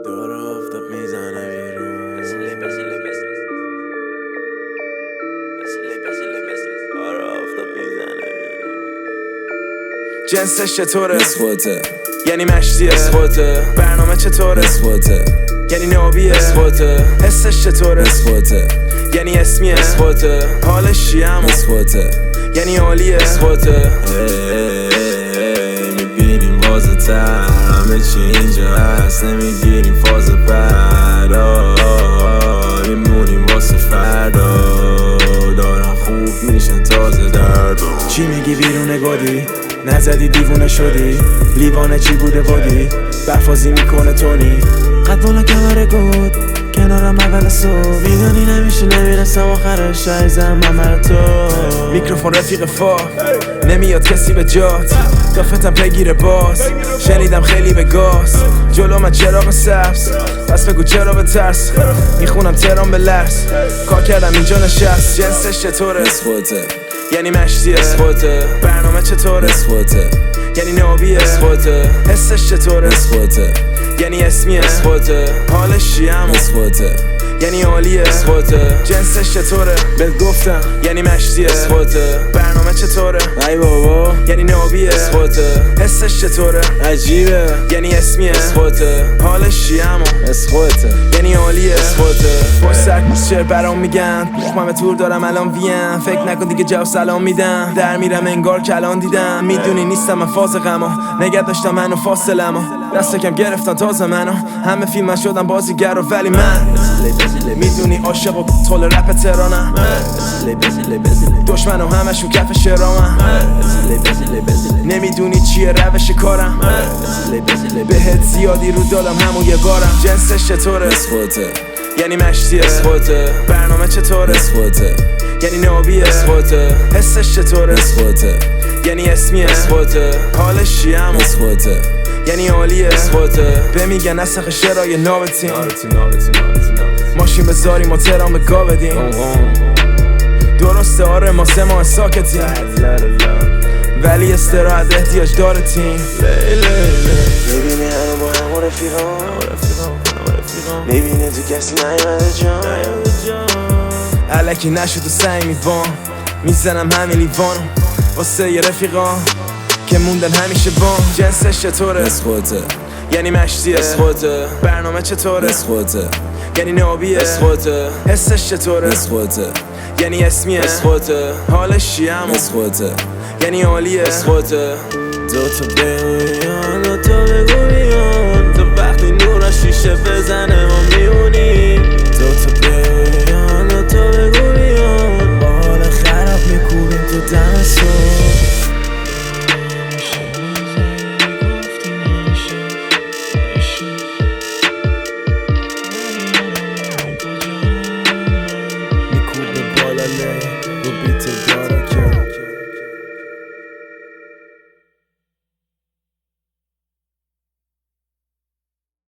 دور آفتاب میزنه بیرون دور آفتاب میزنه بیرون. جنسش چطوره؟ نسخوته یعنی مشتیه نسخوته برنامه چطوره؟ نسخوته یعنی نابیه نسخوته حسش چطوره؟ نسخوته یعنی اسمیه نسخوته حالش چیه همون نسخوته یعنی عالیه نسخوته میبینیم واسه تر همه چی اینجا هست نمیگیریم فاز بعد میمونیم واسه فردا دارن خوب میشن تازه درد چی میگی بیرون گادی؟ نزدی دیوونه شدی؟ لیوانه چی بوده بادی؟ برفازی میکنه تونی قد بالا کمره گود کنارم اول صبح میدونی نمیشه نمیرسم آخرش عیزم من تو میکروفون رفیق فا نمیاد کسی به جات دافتم بگیره باز شنیدم خیلی به گاز جلو من چراغ سبز پس بگو چرا به ترس میخونم ترام به لرز کار کردم اینجا نشست جنسش چطوره؟ نسخوته یعنی مشتیه نسخوته برنامه چطوره؟ نسخوته یعنی نابیه نسخوته حسش چطوره؟ نسخوته یعنی اسمیه نسخوته حالش چیه همون نسخوته یعنی عالیه نسخوته جنسش چطوره؟ بهت گفتم یعنی مشتیه نسخوته برنامه چطوره؟ ای بابا یعنی نابیه نسخوته حسش چطوره؟ عجیبه یعنی اسمیه نسخوته حالش چیه همون نسخوته یعنی عالیه نسخوته پشت سر کوچر برام میگن من تور دارم الان ویم فکر نکن دیگه جواب سلام میدم در میرم انگار کلان دیدم میدونی نیستم من فاز غما نگه داشتم منو فاصلمو دست کم گرفتن تازه منو همه فیلم شدم بازیگر ولی من میدونی عاشق و طول رپ تهرانم دشمنو همشون کف شرامم نمیدونی چیه روش کارم بهت زیادی رو دادم همون یه بارم جنسش چطوره؟ نسخوته یعنی مشتیه نسخوته برنامه چطوره؟ نسخوته یعنی نابیه نسخوته حسش چطوره؟ نسخوته یعنی اسمیه نسخوته حالش چیه همون نسخوته یعنی عالیه نسخوته بمیگن نسخ شرای نابتیم ماشین بذاریم و تهران به گا بدیم درسته آره ما 3 ماه ساکتیم ولی استراحت احتیاج داره تیم میبینی همه با همون رفیقان میبینه تو کسی نیومده جان علکی نشد و سعی میبان میزنم همین لیوانو واسه یه رفیقان که موندن همیشه بان جنسش چطوره؟ نسخوته یعنی مشتیه نسخوته برنامه چطوره؟ نسخوته یعنی نابیه نسخوته حسش چطوره؟ نسخوته یعنی اسمیه نسخوته حالش چیه همون نسخوته یعنی عالیه نسخوته دوتا بگویان دوتا بگویان تو وقتی نور شیشه بزنه ما میونیم دوتا بگویان دوتا بگویان با حال خراب میکوبیم تو دم صبح میکوبه بالا لی